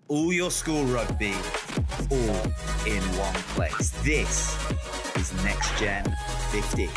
All your school rugby, all in one place. This is Next Gen 15.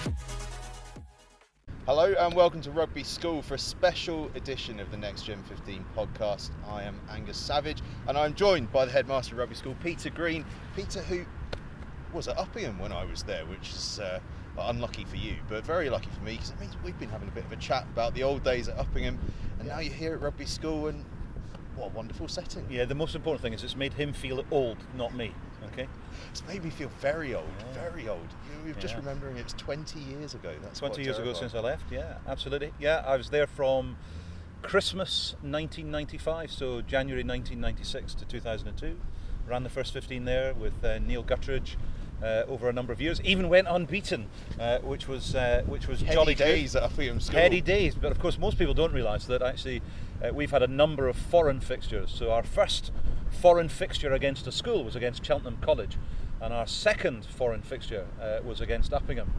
Hello and welcome to Rugby School for a special edition of the Next Gen 15 podcast. I am Angus Savage and I'm joined by the headmaster of Rugby School, Peter Green. Peter, who was at Uppingham when I was there, which is unlucky for you, but very lucky for me because it means we've been having a bit of a chat about the old days at Uppingham, and now you're here at Rugby School, and what a wonderful setting. Yeah, the most important thing is it's made him feel old, not me. Okay, it's made me feel very old, very old. We're just remembering it's 20 years ago. That's 20 years ago since I left. Yeah, absolutely. Yeah, I was there from Christmas 1995, so January 1996 to 2002. Ran the first 15 there with Neil Guttridge over a number of years. Even went unbeaten, which was Heady jolly days good. at Uppingham School. Heady days, but of course most people don't realise that actually we've had a number of foreign fixtures. So our first foreign fixture against a school was against Cheltenham College, and our second foreign fixture was against Uppingham.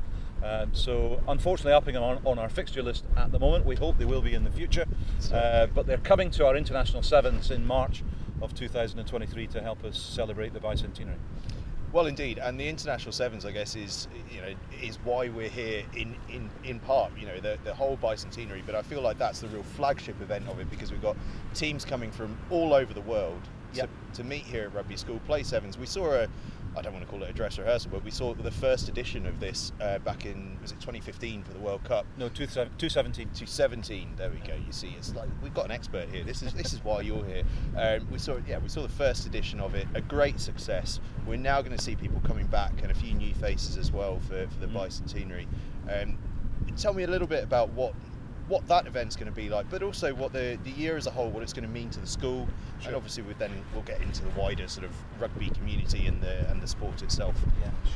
So unfortunately Uppingham aren't on our fixture list at the moment. We hope they will be in the future, but they're coming to our International Sevens in March of 2023 to help us celebrate the bicentenary. Well, indeed, and the International Sevens, I guess, is why we're here in part. The whole bicentenary, but I feel like that's the real flagship event of it because we've got teams coming from all over the world to meet here at Rugby School, play sevens. We saw I don't want to call it a dress rehearsal, but we saw the first edition of this back in, was it 2015 for the World Cup? No, 2017. 2017. There we go. You see, it's like we've got an expert here. This is why you're here. We saw the first edition of it. A great success. We're now going to see people coming back and a few new faces as well for the bicentenary. Tell me a little bit about what that event's going to be like, but also what the year as a whole, what it's going to mean to the school, and obviously we'll get into the wider sort of rugby community and the sport itself. Yeah,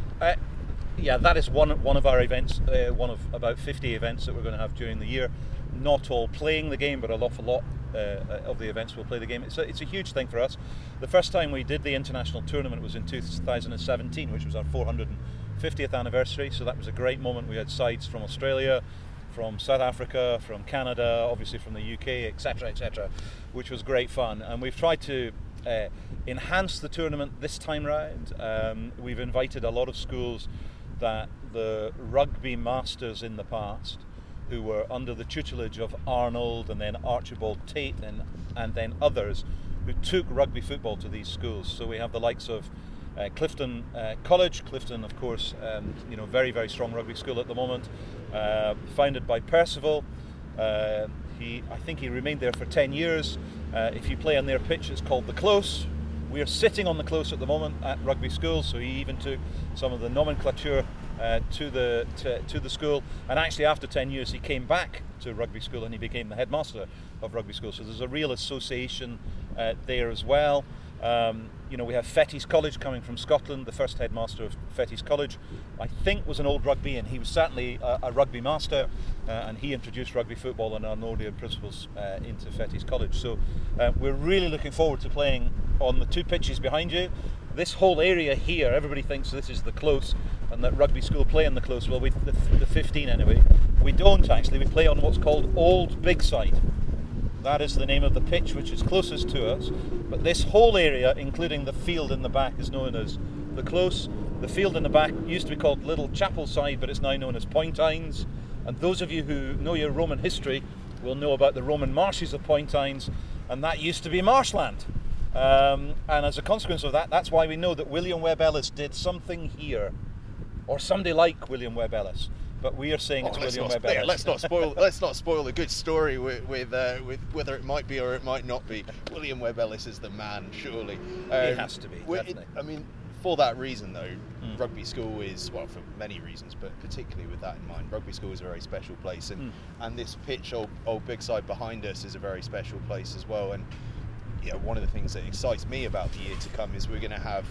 sure. That is one of our events, one of about 50 events that we're going to have during the year. Not all playing the game, but an awful lot of the events will play the game. It's a huge thing for us. The first time we did the international tournament was in 2017, which was our 450th anniversary, so that was a great moment. We had sides from Australia, from South Africa, from Canada, obviously from the UK, etc., which was great fun. And we've tried to enhance the tournament this time round. We've invited a lot of schools that the rugby masters in the past, who were under the tutelage of Arnold and then Archibald Tate and then others, who took rugby football to these schools. So we have the likes of Clifton College. Clifton, of course, very, very strong rugby school at the moment, founded by Percival. I think he remained there for 10 years. If you play on their pitch, it's called the Close. We are sitting on the Close at the moment at Rugby School, so he even took some of the nomenclature to the school, and actually after 10 years he came back to Rugby School and he became the headmaster of Rugby School. So there's a real association there as well. We have Fettes College coming from Scotland. The first headmaster of Fettes College, I think, was an old rugby, and he was certainly a rugby master, and he introduced rugby football and our Nordian principles into Fettes College. So we're really looking forward to playing on the two pitches behind you. This whole area here, everybody thinks this is the Close and that Rugby School play on the Close. Well, the 15 anyway. We don't actually. We play on what's called Old Big Side. That is the name of the pitch which is closest to us. But this whole area, including the field in the back, is known as the Close. The field in the back used to be called Little Chapel Side, but it's now known as Pointines. And those of you who know your Roman history will know about the Roman marshes of Pointines, and that used to be marshland. And as a consequence of that, that's why we know that William Webb Ellis did something here, or somebody like William Webb Ellis. But we are saying it's William Webb Ellis. Let's not spoil the good story with whether it might be or it might not be. William Webb Ellis is the man, surely. He has to be, definitely. For that reason, though, Rugby School is, well, for many reasons, but particularly with that in mind, Rugby School is a very special place, and this pitch, old Big Side behind us, is a very special place as well. And one of the things that excites me about the year to come is we're going to have,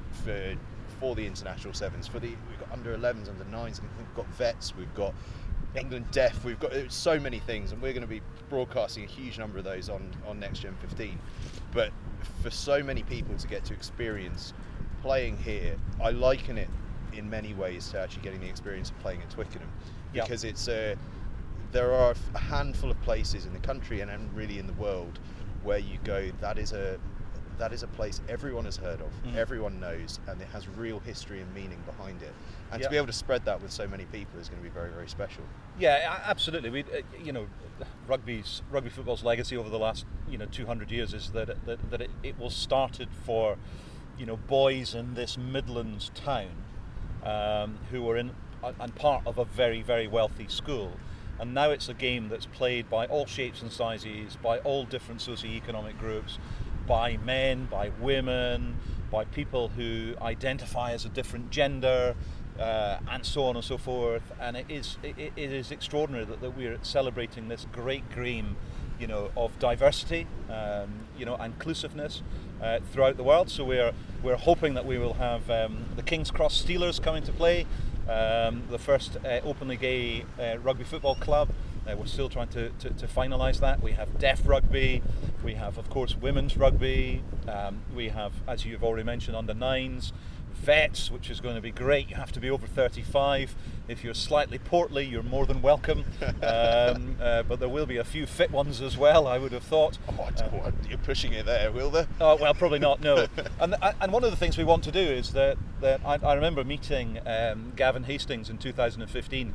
for the International Sevens, we've got under 11s, under 9s, we've got vets, we've got England Deaf, we've got so many things, and we're going to be broadcasting a huge number of those on Next Gen 15. But for so many people to get to experience playing here, I liken it in many ways to actually getting the experience of playing at Twickenham, because it's there are a handful of places in the country and really in the world where you go, that is a place everyone has heard of, everyone knows, and it has real history and meaning behind it. And to be able to spread that with so many people is going to be very, very special. Yeah, absolutely. We, rugby football's legacy over the last 200 years is that it was started for boys in this Midlands town who were in and part of a very, very wealthy school. And now it's a game that's played by all shapes and sizes, by all different socioeconomic groups, by men, by women, by people who identify as a different gender, and so on and so forth. And it is extraordinary that we're celebrating this great game, of diversity, inclusiveness throughout the world. So we're hoping that we will have the King's Cross Steelers coming to play, the first openly gay rugby football club. We're still trying to finalise that. We have deaf rugby, we have of course women's rugby, we have, as you've already mentioned, under 9s, vets, which is going to be great. You have to be over 35. If you're slightly portly, you're more than welcome. But there will be a few fit ones as well, I would have thought. You're pushing it there, will there? Oh, well, probably not, no. And one of the things we want to do is that I remember meeting Gavin Hastings in 2015,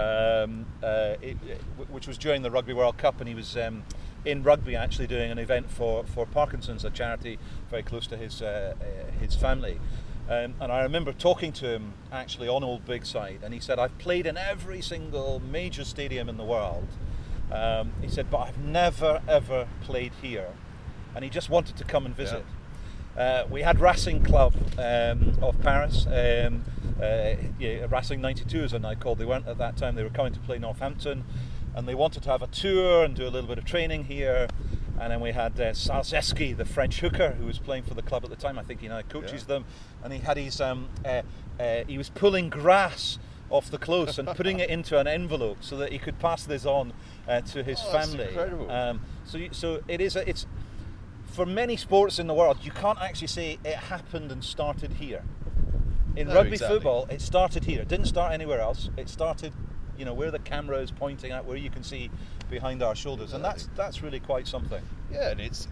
which was during the Rugby World Cup, and he was in Rugby actually doing an event for Parkinson's, a charity very close to his family. And I remember talking to him actually on Old Big Side, and he said, I've played in every single major stadium in the world. He said, but I've never ever played here. And he just wanted to come and visit. Yeah. We had Racing Club of Paris, Racing 92 as they're now called. They weren't at that time, they were coming to play Northampton, and they wanted to have a tour and do a little bit of training here. And then we had Sarzeski, the French hooker, who was playing for the club at the time. I think he now coaches them. And he had his, he was pulling grass off the close and putting it into an envelope so that he could pass this on to his family. That's incredible. So it is. It's for many sports in the world, you can't actually say it happened and started here. In rugby football, it started here. It didn't start anywhere else. It started, where the camera is pointing at, where you can see behind our shoulders, and that's really quite something. Yeah, and it's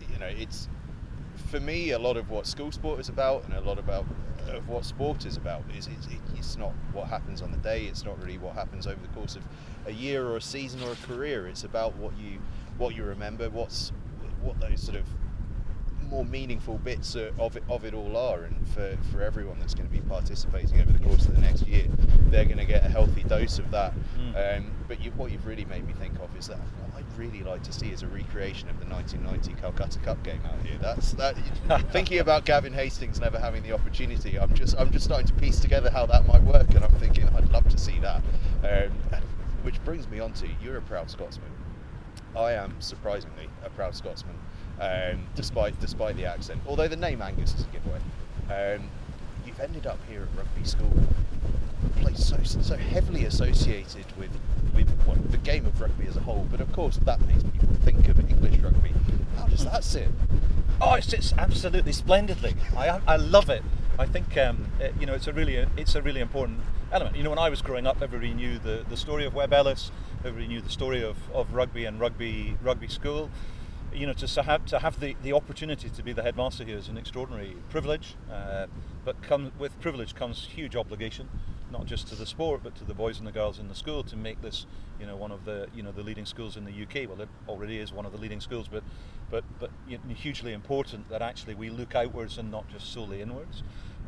for me, a lot of what school sport is about, and a lot of what sport is about, is it's not what happens on the day. It's not really what happens over the course of a year or a season or a career. It's about what you remember, what those sort of more meaningful bits of it all are, and for everyone that's going to be participating over the course of the next year, they're going to get a healthy dose of that. But what you've really made me think of is that what I'd really like to see is a recreation of the 1990 Calcutta Cup game out here. That's thinking about Gavin Hastings never having the opportunity. I'm just starting to piece together how that might work, and I'm thinking I'd love to see that. Which brings me on to, you're a proud Scotsman. I am surprisingly a proud Scotsman. Despite the accent, although the name Angus is a giveaway. You've ended up here at rugby school, a place so heavily associated with the game of rugby as a whole, but of course that makes people think of English rugby. How does that sit? Oh, it sits absolutely splendidly. I love it. I think it's a really important element. When I was growing up, everybody knew the story of Webb Ellis. Everybody knew the story of rugby and rugby school. To have the opportunity to be the headmaster here is an extraordinary privilege, but with privilege comes huge obligation, not just to the sport but to the boys and the girls in the school, to make this one of the the leading schools in the UK. Well, it already is one of the leading schools, but hugely important that actually we look outwards and not just solely inwards.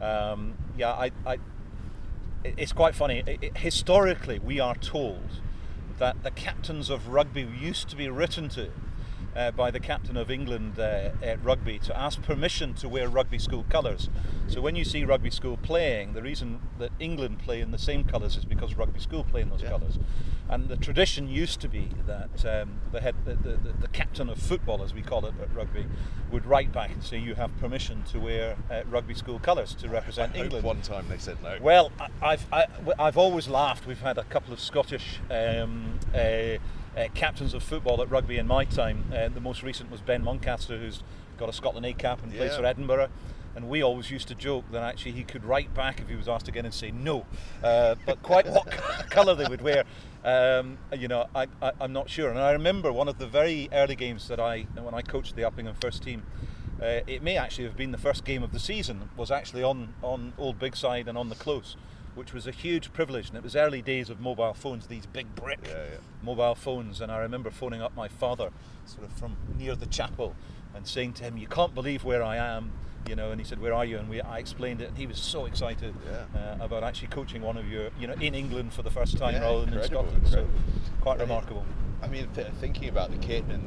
It's quite funny. Historically, we are told that the captains of rugby used to be written to by the captain of England at rugby to ask permission to wear rugby school colours. So when you see rugby school playing, the reason that England play in the same colours is because rugby school play in those colours. And the tradition used to be that the captain of football, as we call it at rugby, would write back and say, you have permission to wear rugby school colours to represent England. One time they said no. Well, I've always laughed. We've had a couple of Scottish captains of football at rugby in my time. The most recent was Ben Muncaster, who's got a Scotland A cap and plays for Edinburgh. And we always used to joke that actually he could write back if he was asked again and say no. But quite what colour they would wear, I'm not sure. And I remember one of the very early games that when I coached the Uppingham first team, it may actually have been the first game of the season, was actually on Old Big Side and on the Close, which was a huge privilege. And it was early days of mobile phones, these big brick mobile phones. And I remember phoning up my father sort of from near the chapel and saying to him, "You can't believe where I am." And he said, "Where are you?" And I explained it, and he was so excited about actually coaching one of your, in England for the first time rather than in Scotland. Incredible. So quite remarkable. I mean, thinking about the kit and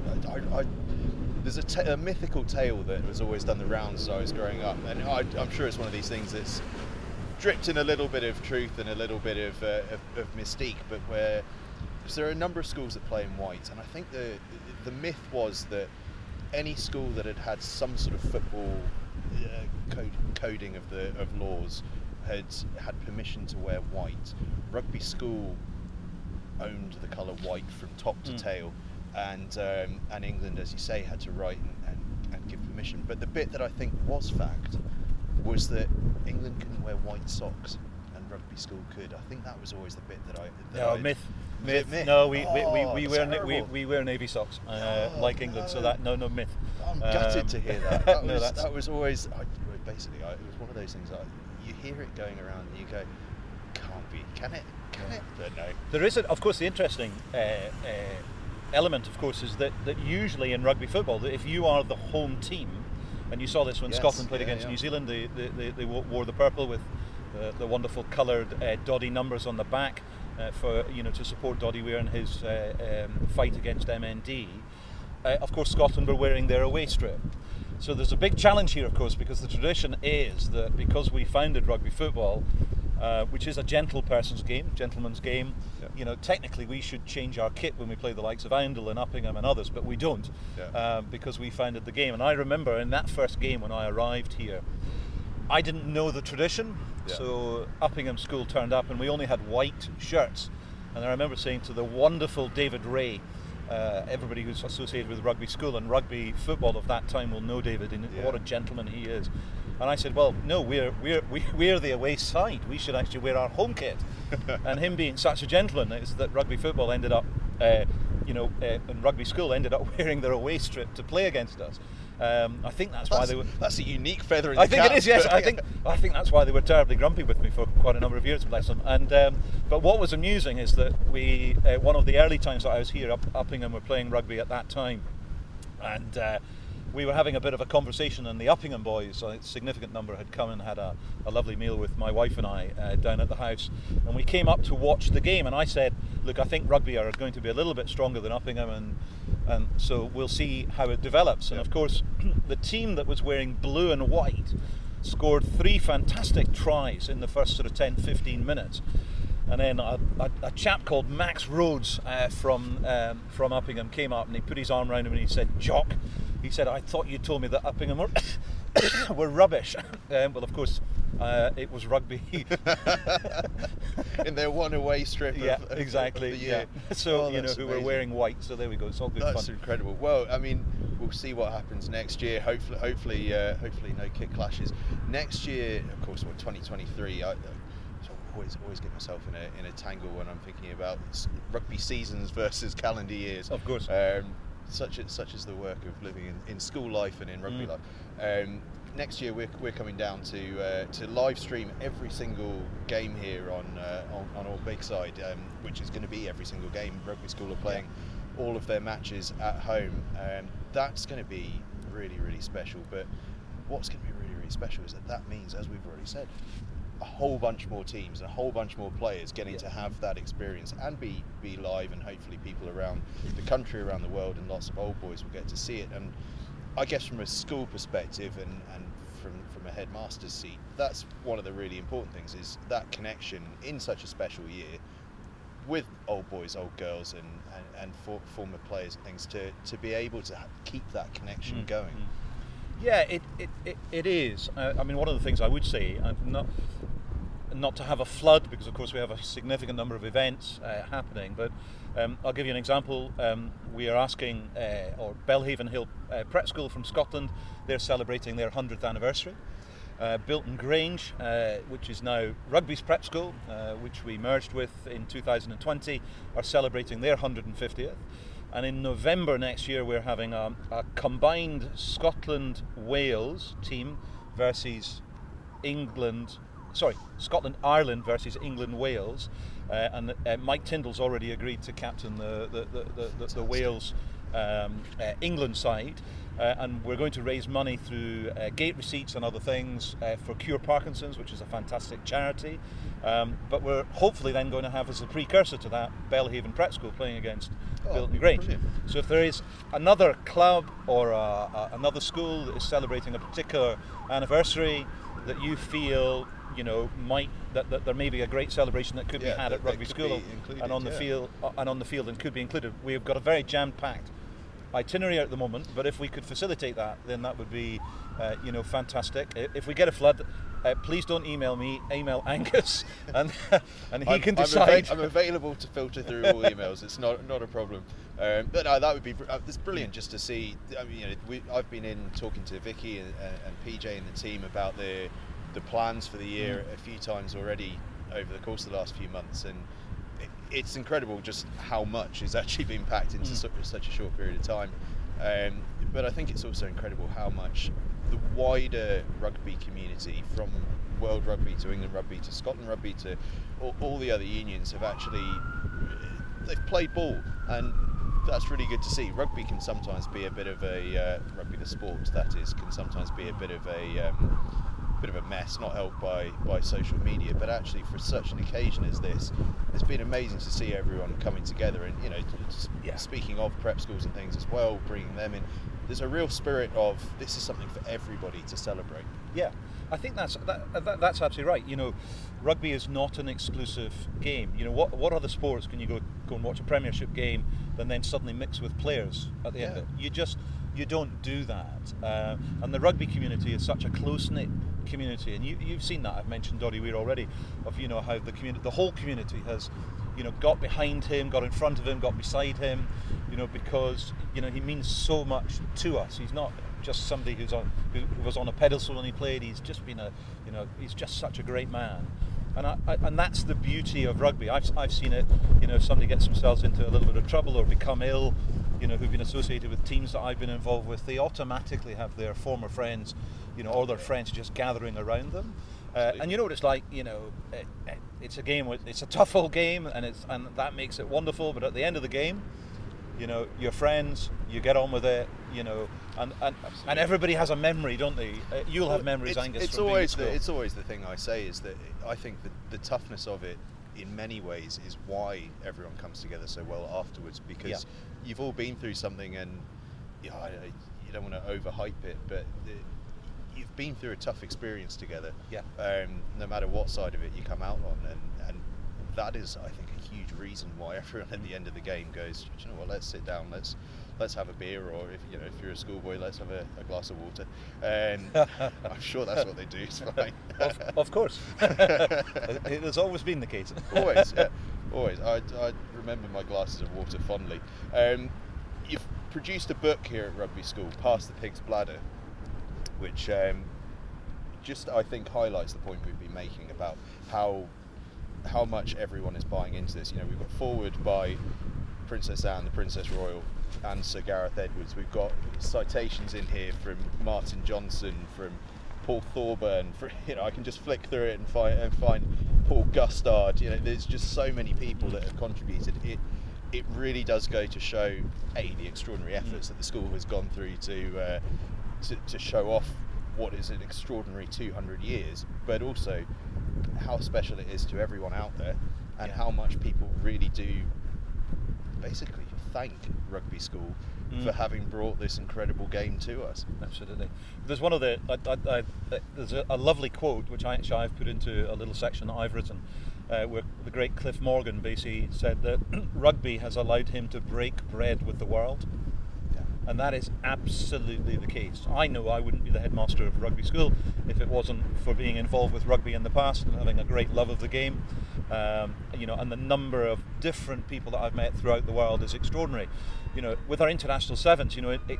there's a mythical tale that has always done the rounds as I was growing up, and I'm sure it's one of these things that's dripped in a little bit of truth and a little bit of mystique, but because there are a number of schools that play in white, and I think the myth was that any school that had some sort of football coding of laws had permission to wear white. Rugby school owned the colour white from top to tail, and England, as you say, had to write and give permission. But the bit that I think was fact was that England couldn't wear white socks and rugby school could. I think that was always the bit Myth. No, we wear navy socks like England, so that no myth. I'm gutted to hear that. That was always basically it was one of those things that you hear it going around and you go, can't be, can it? But no. There is, of course, the interesting element, of course, is that usually in rugby football, that if you are the home team, and you saw this when Scotland played against New Zealand, they wore the purple with the wonderful coloured Doddie numbers on the back for to support Doddie Weir in his fight against MND. Of course, Scotland were wearing their away strip. So there's a big challenge here, of course, because the tradition is that because we founded rugby football, which is a gentleman's game. Technically we should change our kit when we play the likes of Oundle and Uppingham and others, but we don't because we founded the game. And I remember in that first game when I arrived here, I didn't know the tradition, so Uppingham School turned up and we only had white shirts. And I remember saying to the wonderful David Ray, everybody who's associated with rugby school and rugby football of that time will know David, and what a gentleman he is. And I said, well, no, we're the away side. We should actually wear our home kit. And him being such a gentleman is that rugby football ended up, and rugby school ended up wearing their away strip to play against us. I think that's why they were. That's a unique feather in the cap. I think it is. Yes, I think that's why they were terribly grumpy with me for quite a number of years, bless them. And but what was amusing is that we, one of the early times that I was here, Uppingham were playing rugby at that time, and we were having a bit of a conversation, and the Uppingham boys, a significant number, had come and had a lovely meal with my wife and I down at the house, and we came up to watch the game, and I said, look, I think rugby are going to be a little bit stronger than Uppingham, and so we'll see how it develops. And of course, the team that was wearing blue and white scored 3 fantastic tries in the first sort of 10-15 minutes. And then a chap called Max Rhodes from Uppingham came up and he put his arm around him and he said, "Jock," he said, "I thought you told me that Uppingham were rubbish." Well, of course, it was rugby. In their one away strip. Exactly. Of the year. So who were wearing white. So there we go. It's all good fun. That's incredible. Well, I mean, we'll see what happens next year. Hopefully, no kit clashes. Next year, of course, 2023. I always get myself in a tangle when I'm thinking about rugby seasons versus calendar years. Of course. Such is the work of living in school life and in rugby life. Next year we're coming down to live stream every single game here on Old Big Side, which is going to be every single game. Rugby School are playing all of their matches at home. That's going to be really, really special. But what's going to be really, really special is that means, as we've already said, a whole bunch more teams and a whole bunch more players getting to have that experience and be live, and hopefully people around the country, around the world, and lots of old boys will get to see it. And I guess from a school perspective and from a headmaster's seat, that's one of the really important things, is that connection in such a special year with old boys, old girls, and former players and things, to be able to keep that connection going. Yeah, it is. I mean, one of the things I would say, not to have a flood, because of course we have a significant number of events happening. But I'll give you an example. We are asking, or Belhaven Hill Prep School from Scotland, they're celebrating their 100th anniversary. Bilton Grange, which is now Rugby's prep school, which we merged with in 2020, are celebrating their 150th. And in November next year, we're having a combined Scotland-Wales team versus Scotland-Ireland versus England-Wales. And Mike Tyndall's already agreed to captain the Wales England side. And we're going to raise money through gate receipts and other things for Cure Parkinson's, which is a fantastic charity. But we're hopefully then going to have, as a precursor to that, Belhaven Prep School playing against Bilton Grange. Brilliant. So if there is another club or another school that is celebrating a particular anniversary that you feel, that there may be a great celebration that could be had at Rugby School and on the field and could be included. We've got a very jam-packed itinerary at the moment, but if we could facilitate that, then that would be fantastic. If we get a flood, please don't email me, email Angus, and he can decide. I'm available to filter through all emails. It's not a problem. But no, that would be it's brilliant just to see. I mean, I've been in talking to Vicky and PJ and the team about the plans for the year a few times already over the course of the last few months, and it's incredible just how much is actually being packed into such a short period of time. But I think it's also incredible how much the wider rugby community, from World Rugby to England Rugby to Scotland Rugby to all the other unions, they've played ball, and that's really good to see. Rugby can sometimes be a bit of a rugby the sport, that is, can sometimes be a bit of a mess, not helped by social media, but actually for such an occasion as this, it's been amazing to see everyone coming together, and speaking of prep schools and things as well, bringing them in, there's a real spirit of this is something for everybody to celebrate. Yeah, I think that's absolutely right. Rugby is not an exclusive game. What other sports can you go and watch a Premiership game and then suddenly mix with players at the end of it? You don't do that. And the rugby community is such a close-knit community, and you've seen that. I've mentioned Doddy Weir already, of how the whole community has got behind him, got in front of him, got beside him, because he means so much to us. He's not just somebody who was on a pedestal when he played. He's just been he's just such a great man. And that's the beauty of rugby. I've seen it, if somebody gets themselves into a little bit of trouble or become ill, who've been associated with teams that I've been involved with, they automatically have their former friends, or their friends just gathering around them. And you know what it's like, it's a game, it's a tough old game, and that makes it wonderful, but at the end of the game, your friends, you get on with it, and everybody has a memory, don't they? You'll have memories, Angus. It's always the thing I say is that I think that the toughness of it, in many ways, is why everyone comes together so well afterwards, because you've all been through something, and you don't want to overhype it, but you've been through a tough experience together. No matter what side of it you come out on, and that is, I think, a huge reason why everyone at the end of the game goes, you know what, let's sit down, let's have a beer, or if you're a schoolboy, let's have a glass of water. I'm sure that's what they do. It's fine. Of course. It has always been the case. Always. I remember my glasses of water fondly. You've produced a book here at Rugby School, Past the Pig's Bladder, which just, I think, highlights the point we've been making about how much everyone is buying into this. We've got forward by Princess Anne, the Princess Royal, and Sir Gareth Edwards. We've got citations in here from Martin Johnson, from Paul Thorburn. I can just flick through it and find Paul Gustard. There's just so many people that have contributed. It really does go to show the extraordinary efforts that the school has gone through to show off what is an extraordinary 200 years, but also how special it is to everyone out there, and how much people really do basically thank Rugby School for having brought this incredible game to us. Absolutely. There's one of there's a lovely quote which I've put into a little section that I've written, where the great Cliff Morgan basically said that rugby has allowed him to break bread with the world. And that is absolutely the case. I know I wouldn't be the headmaster of rugby school if it wasn't for being involved with rugby in the past and having a great love of the game. And the number of different people that I've met throughout the world is extraordinary. With our international sevens,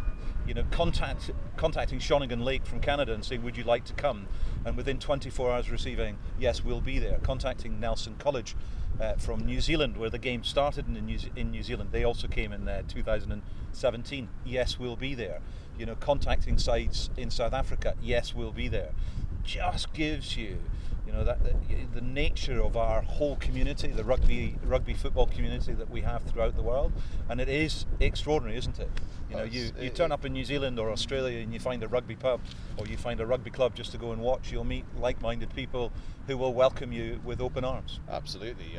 contacting Shawnigan Lake from Canada and saying, would you like to come? And within 24 hours receiving, yes, we'll be there. Contacting Nelson College from New Zealand, where the game started in New Zealand. They also came in 2017. Yes, we'll be there. Contacting sides in South Africa. Yes, we'll be there. Just gives you, the nature of our whole community, the rugby football community that we have throughout the world, and it is extraordinary, isn't it? You turn up in New Zealand or Australia and you find a rugby pub or you find a rugby club just to go and watch. You'll meet like-minded people who will welcome you with open arms. Absolutely.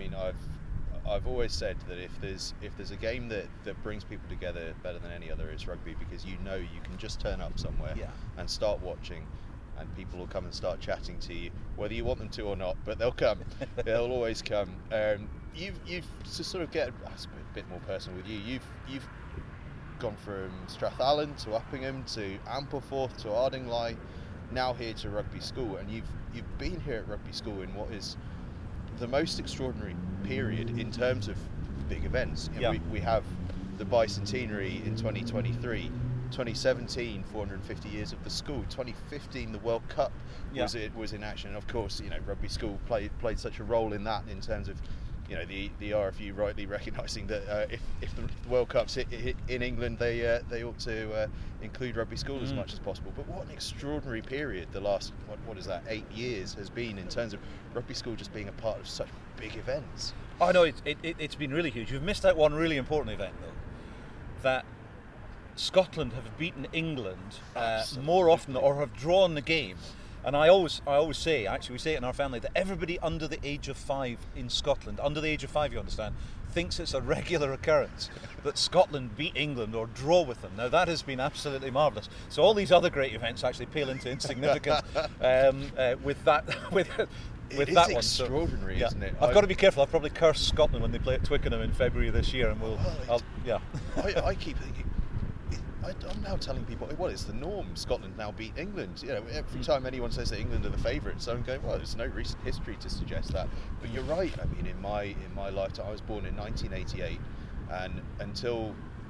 I've always said that if there's a game that brings people together better than any other, it's rugby, because you can just turn up somewhere and start watching, and people will come and start chatting to you, whether you want them to or not, but they'll come. They'll always come. You've to sort of get a bit more personal with you. You've gone from Strathallan to Uppingham to Ampleforth to Ardingly, now here to rugby school, and you've been here at rugby school in what is the most extraordinary period in terms of big events. We have the bicentenary in 2023. 2017, 450 years of the school. 2015, the World Cup was in action. And of course, rugby school played such a role in that, in terms of, the RFU rightly recognising that if the World Cup's in England, they ought to include rugby school as much as possible. But what an extraordinary period the last, what is that, 8 years has been, in terms of rugby school just being a part of such big events. Oh no, it's been really huge. You've missed out one really important event though, that Scotland have beaten England more often, or have drawn the game. And I always say, actually we say it in our family, that everybody under the age of 5 in Scotland, under the age of 5 you understand, thinks it's a regular occurrence that Scotland beat England or draw with them. Now that has been absolutely marvellous. So all these other great events actually pale into insignificance with that one. It's extraordinary, isn't it? I've got to be careful. I'll probably curse Scotland when they play at Twickenham in February this year, and I keep thinking, I'm now telling people, well, it's the norm. Scotland now beat England. Every time anyone says that England are the favourites, I'm going, well, there's no recent history to suggest that. But you're right. I mean, in my lifetime, I was born in 1988, and until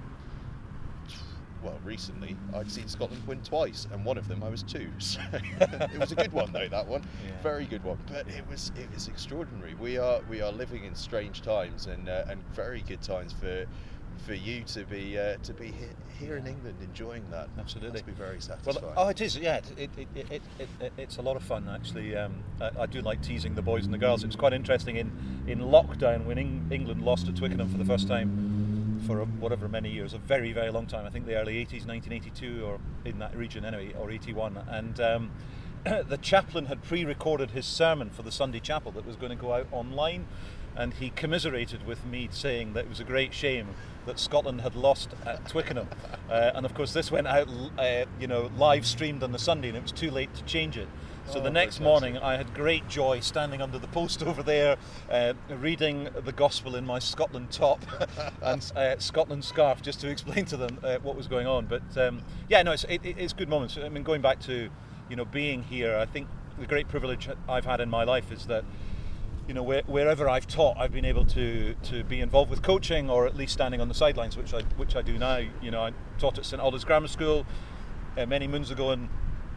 recently, I'd seen Scotland win twice, and one of them I was 2. So it was a good one though, that one, very good one. But it was extraordinary. We are living in strange times, and very good times for you to be here in England enjoying that. Absolutely. Must be very satisfying. Well, it is. Yeah, it's a lot of fun actually. I do like teasing the boys and the girls. It was quite interesting in lockdown when England lost at Twickenham for the first time for whatever many years, a very, very long time. I think the early 80s, 1982 or in that region anyway, or 81. And the chaplain had pre-recorded his sermon for the Sunday chapel that was going to go out online, and he commiserated with me, saying that it was a great shame that Scotland had lost at Twickenham. And of course this went out live streamed on the Sunday, and it was too late to change it. So the next morning I had great joy standing under the post over there, reading the gospel in my Scotland top and Scotland scarf, just to explain to them what was going on. But it's good moments. I mean, going back to being here, I think the great privilege I've had in my life is that wherever I've taught, I've been able to be involved with coaching, or at least standing on the sidelines, which I do now. I taught at St Alders Grammar School many moons ago, and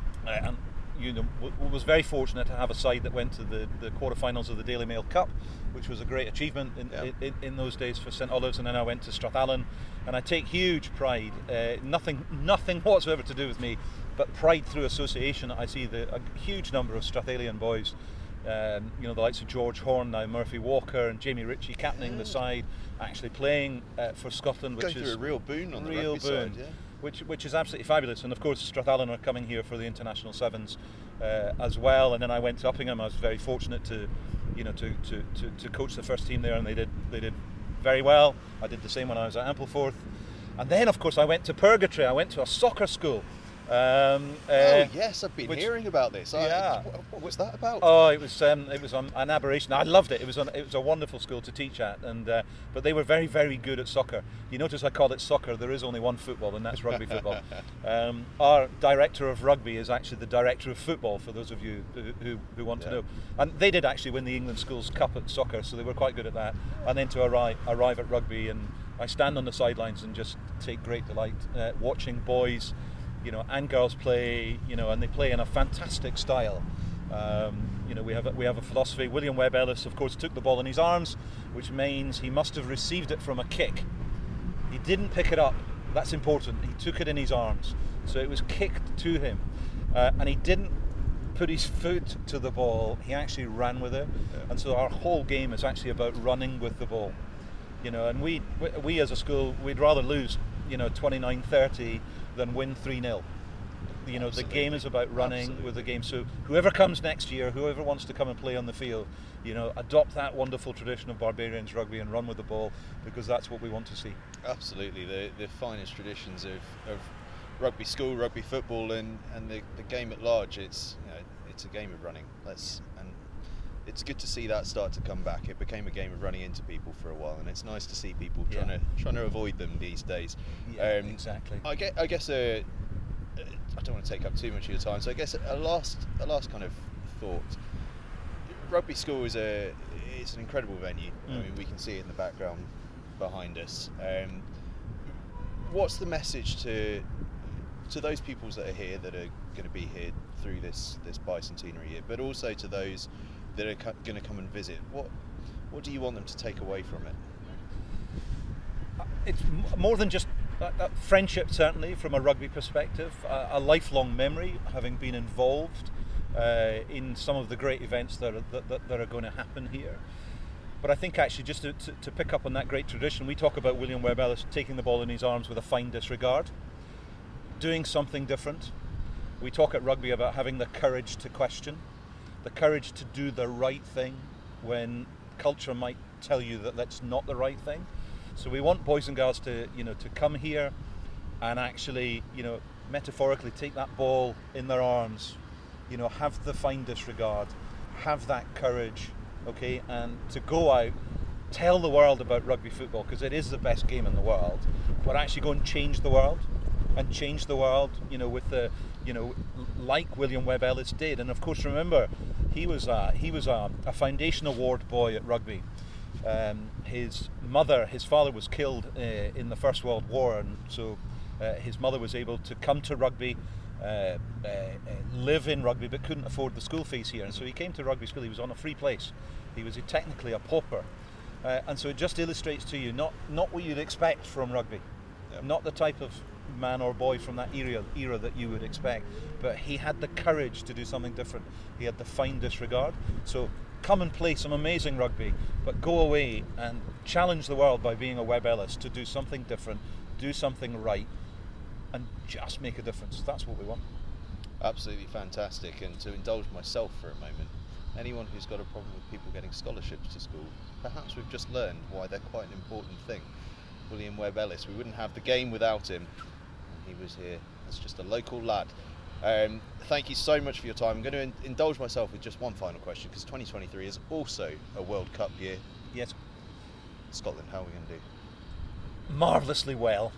was very fortunate to have a side that went to the quarterfinals of the Daily Mail Cup, which was a great achievement in those days for St Alders. And then I went to Strathallan, and I take huge pride, nothing whatsoever to do with me, but pride through association. I see a huge number of Strathalian boys, the likes of George Horn, now Murphy Walker, and Jamie Ritchie captaining the side, actually playing for Scotland, which is a real boon on the rugby side, which is absolutely fabulous. And of course Strathallan are coming here for the International Sevens as well. And then I went to Uppingham. I was very fortunate to coach the first team there, and they did very well. I did the same when I was at Ampleforth. And then of course I went to Purgatory. I went to a soccer school Yes, I've been hearing about this. Yeah. What was that about? Oh, it was an aberration. I loved it. It was a wonderful school to teach at, and but they were very, very good at soccer. You notice I call it soccer. There is only one football, and that's rugby football. Our director of rugby is actually the director of football, for those of you who want to know. And they did actually win the England Schools Cup at soccer, so they were quite good at that. And then to arrive at rugby, and I stand on the sidelines and just take great delight watching boys, and girls play, and they play in a fantastic style. We have a philosophy. William Webb Ellis, of course, took the ball in his arms, which means he must have received it from a kick. He didn't pick it up. That's important. He took it in his arms, so it was kicked to him, and he didn't put his foot to the ball. He actually ran with it, and so our whole game is actually about running with the ball. And we as a school, we'd rather lose 29-30 than win 3-0. The game is about running with the game. So whoever comes next year, whoever wants to come and play on the field, adopt that wonderful tradition of Barbarians rugby and run with the ball, because that's what we want to see. Absolutely, the finest traditions of rugby school, rugby football, and the game at large. It's a game of running. And it's good to see that start to come back. It became a game of running into people for a while, and it's nice to see people trying to avoid them these days. Yeah, exactly. I guess I don't want to take up too much of your time, so I guess a last kind of thought. Rugby school it's an incredible venue. I mean, we can see it in the background behind us. What's the message to those peoples that are here, that are going to be here through this bicentenary year, but also to those that are going to come and visit? What do you want them to take away from it? It's more than just friendship, certainly, from a rugby perspective, a lifelong memory, having been involved in some of the great events that are going to happen here. But I think actually, just to pick up on that great tradition, we talk about William Webb Ellis taking the ball in his arms with a fine disregard, doing something different. We talk at rugby about having the courage to question, the courage to do the right thing when culture might tell you that that's not the right thing. So we want boys and girls to come here and actually, metaphorically take that ball in their arms, have the fine disregard, have that courage, okay, and to go out, tell the world about rugby football, because it is the best game in the world, but actually go and change the world, with the, like William Webb Ellis did. And of course, remember, he was a Foundation Award boy at rugby. His father was killed in the First World War, and so his mother was able to come to rugby, live in rugby, but couldn't afford the school fees here, and so he came to rugby school. He was on a free place. He was technically a pauper, and so it just illustrates to you not what you'd expect from rugby, not the type of man or boy from that era that you would expect, but he had the courage to do something different. He had the fine disregard. So come and play some amazing rugby, but go away and challenge the world by being a Webb Ellis to do something different, do something right, and just make a difference. That's what we want. Absolutely fantastic. And to indulge myself for a moment, anyone who's got a problem with people getting scholarships to school, perhaps we've just learned why they're quite an important thing. William Webb Ellis, we wouldn't have the game without him. He was here as just a local lad. Thank you so much for your time. I'm going to indulge myself with just one final question, because 2023 is also a World Cup year. Yes. Scotland, how are we going to do? Marvellously well.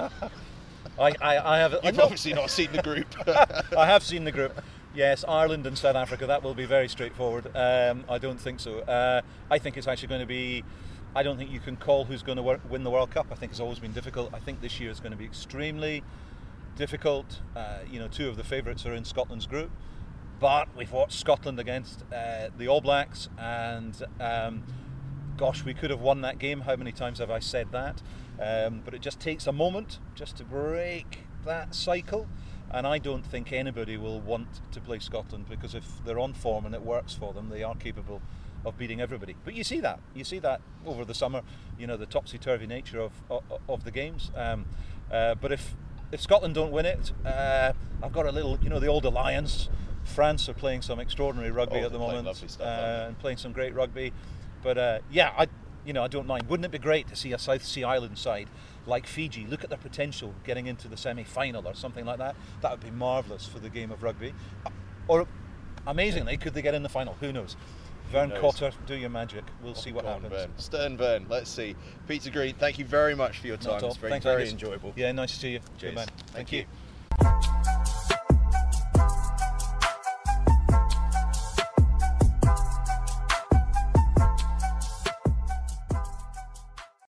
I have. You've obviously not seen the group. I have seen the group. Yes, Ireland and South Africa. That will be very straightforward. I don't think so. I think it's actually going to be. I don't think you can call who's going to win the World Cup. I think it's always been difficult. I think this year is going to be extremely difficult. Two of the favourites are in Scotland's group, but we've watched Scotland against the All Blacks, and gosh, we could have won that game. How many times have I said that? But it just takes a moment just to break that cycle, and I don't think anybody will want to play Scotland, because if they're on form and it works for them, they are capable of beating everybody. But you see that over the summer, the topsy-turvy nature of the games. But if Scotland don't win it, I've got a little, the old alliance. France are playing some extraordinary rugby at the moment, lovely stuff, and playing some great rugby. But I don't mind. Wouldn't it be great to see a South Sea Island side like Fiji look at their potential getting into the semi-final or something like that? That would be marvellous for the game of rugby. Or, amazingly, could they get in the final? Who knows? Vern Cotter, do your magic. We'll see what happens. Vern. Stern Vern, let's see. Peter Green, thank you very much for your time. It's very enjoyable. Yeah, nice to see you. Cheers. Good man. Thank you.